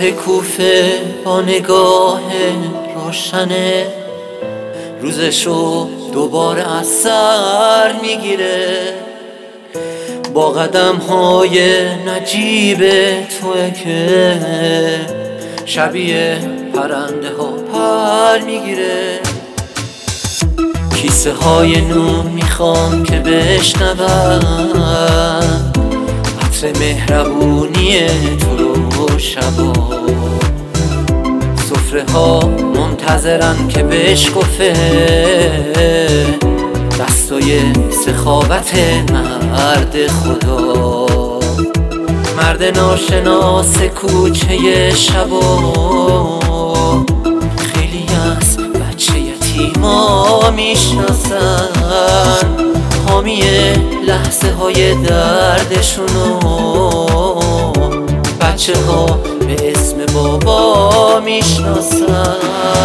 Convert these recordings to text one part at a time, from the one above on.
شهر کوفه با نگاه روشنه، روزشو دوباره از سر میگیره. با قدم های نجیب توه که شبیه پرنده ها پر میگیره. کیسه های نون میخوام که بشنوم عطر مهربونی تو رو شبا. سفره ها منتظرن که بشکفه دستای سخاوت مرد خدا. مرد ناشناس کوچه شبا، خیلی از بچه یتیما میشناسن حامی لحظه های دردشونو. بچه ها به اسم بابا میشناسن.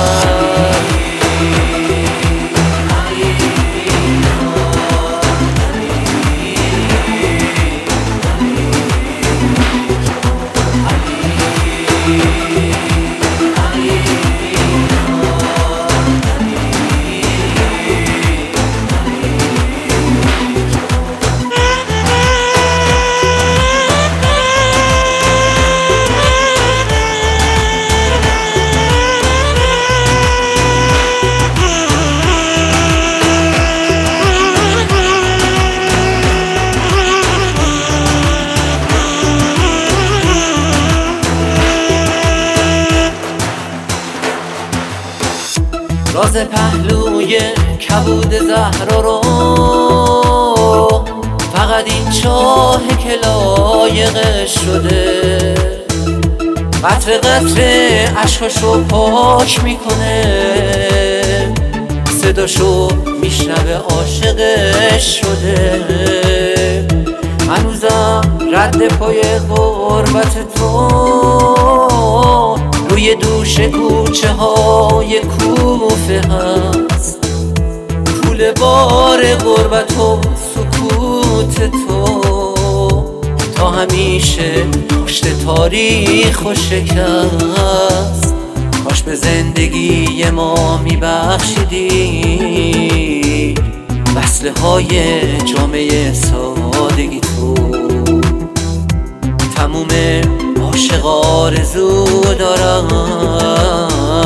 راز پهلوی کبود زهرا رو فقط این چاه که لایقش شده. قطره قطره عشقشو پاک میکنه، صداشو میشنوه عاشقش شده. هنوزم رد پای غربت تو روی دوش کوچه های کوفه هست. پول بار غربت و سکوت تو تا همیشه پشت تاریخ و شکست. کاش به زندگی ما میبخشیدی وصله های جامعه سادگی تو. تموم عاشق آرزو دارن